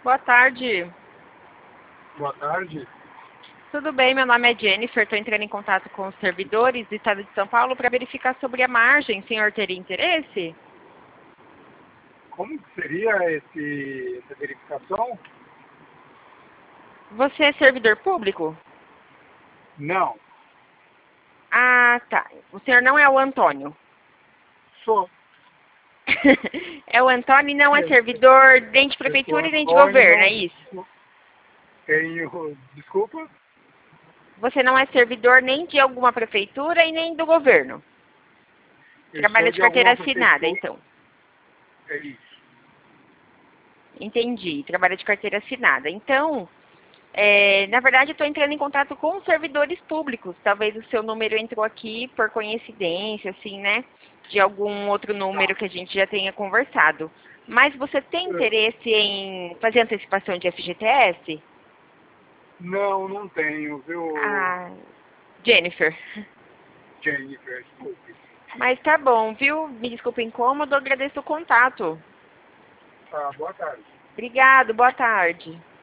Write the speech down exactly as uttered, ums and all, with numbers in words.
Boa tarde. Boa tarde. Tudo bem, meu nome é Jennifer, estou entrando em contato com os servidores do Estado de São Paulo para verificar sobre a margem. O senhor teria interesse? Como que seria esse, essa verificação? Você é servidor público? Não. Ah, tá. O senhor não é o Antônio. Sou. É o Antônio e não é Eu, servidor nem de eu sou prefeitura e nem de Antônio, governo, é não isso? tenho... Desculpa? Você não é servidor nem de alguma prefeitura e nem do governo. Eu Trabalha sou de de carteira alguma assinada, prefeitura. então. É isso. Entendi. Trabalha de carteira assinada. Então, é, na verdade, eu estou entrando em contato com os servidores públicos. Talvez o seu número entrou aqui por coincidência, assim, né? De algum outro número Tá. que a gente já tenha conversado. Mas você tem Eu- interesse em fazer antecipação de F G T S? Não, não tenho, viu, Ah, Jennifer. Jennifer? Desculpe. Mas tá bom, viu? Me desculpa o incômodo, agradeço o contato. Tá, boa tarde. Obrigado, boa tarde.